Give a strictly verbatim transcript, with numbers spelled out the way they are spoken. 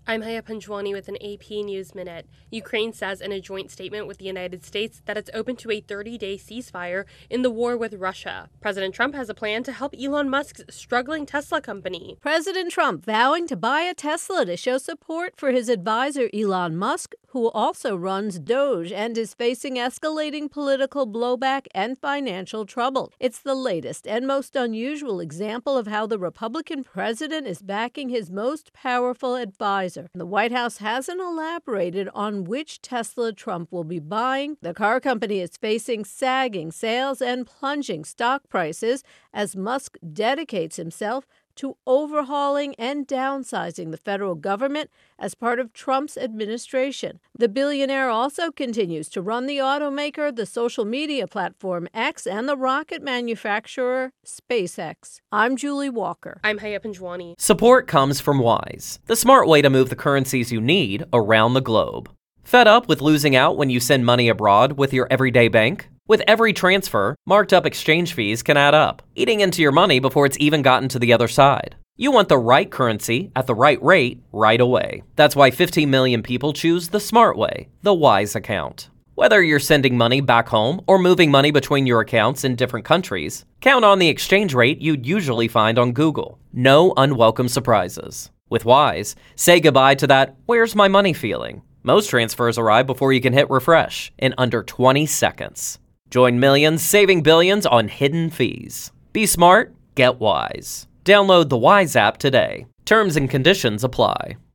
I'm Haya Panjwani with an A P News Minute. Ukraine says in a joint statement with the United States that it's open to a thirty-day ceasefire in the war with Russia. President Trump has a plan to help Elon Musk's struggling Tesla company. President Trump vowing to buy a Tesla to show support for his advisor Elon Musk, who also runs Doge and is facing escalating political blowback and financial trouble. It's the latest and most unusual example of how the Republican president is backing his most powerful advisor. The White House hasn't elaborated on which Tesla Trump will be buying. The car company is facing sagging sales and plunging stock prices as Musk dedicates himself to overhauling and downsizing the federal government as part of Trump's administration. The billionaire also continues to run the automaker, the social media platform X, and the rocket manufacturer SpaceX. I'm Julie Walker. I'm Haya Panjwani. Support comes from Wise, the smart way to move the currencies you need around the globe. Fed up with losing out when you send money abroad with your everyday bank? With every transfer, marked up exchange fees can add up, eating into your money before it's even gotten to the other side. You want the right currency at the right rate right away. That's why fifteen million people choose the smart way, the Wise account. Whether you're sending money back home or moving money between your accounts in different countries, count on the exchange rate you'd usually find on Google. No unwelcome surprises. With Wise, say goodbye to that "where's my money" feeling. Most transfers arrive before you can hit refresh in under twenty seconds. Join millions saving billions on hidden fees. Be smart, get Wise. Download the Wise app today. Terms and conditions apply.